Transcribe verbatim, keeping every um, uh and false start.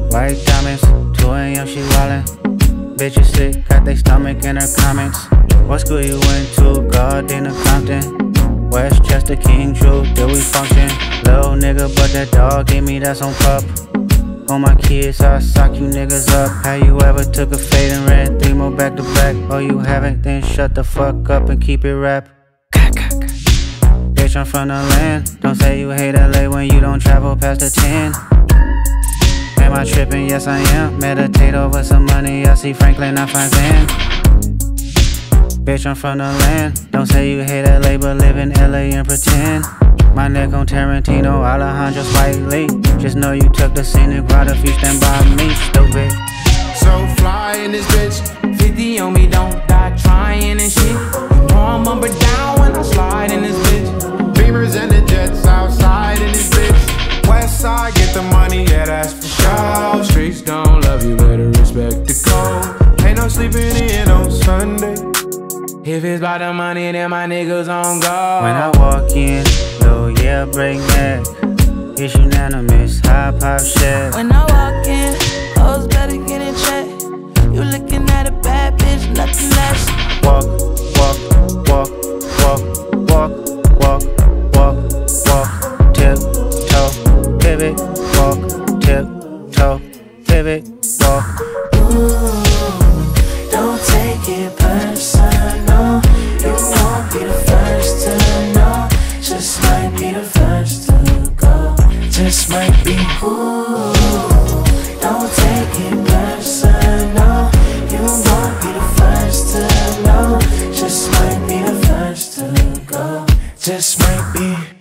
White diamonds, two a m she wildin'. Bitches sick, got they stomach in her comments. What school you went to? Gardena Compton. Westchester, King Drew, did we function? Little nigga, but that dog gave me that on pup. On my kids, I sock you niggas up. How you ever took a fade and ran three more back to back? Oh, you haven't? Then shut the fuck up and keep it rap. Bitch, I'm from the land. Don't say you hate L A when you don't travel past the ten. Am I tripping? Yes, I am. Meditate over some money. I see Franklin, I find Zen. Bitch, I'm from the land. Don't say you hate L A, but live in L A and pretend. My neck on Tarantino, Alejandro Spike Lee. Just know you took the scenic route if you stand by me, stupid. So fly in this bitch. fifty on me, don't die trying and shit. You know I'm up and down when I slide in this bitch. Beamers and the jets outside in this bitch. West side, get the money, yeah, that's for sure. Streets don't love you, better respect the code. Ain't no sleeping in on Sunday. If it's about the money, then my niggas on go. When I walk in, low, yeah, break neck. It's unanimous, high pop shit. When I walk in, hoes better get in check. You looking at a bad bitch, nothing less. Walk, walk, walk, walk, walk, walk, walk, walk, tip, toe, pivot, walk, tip, toe, pivot, walk. Ooh, don't take it personal. You won't be the first to know. Just might be the first to go. Just might be. Ooh, don't take it personal. You won't be the first to know. Just might be the first to go. Just might be.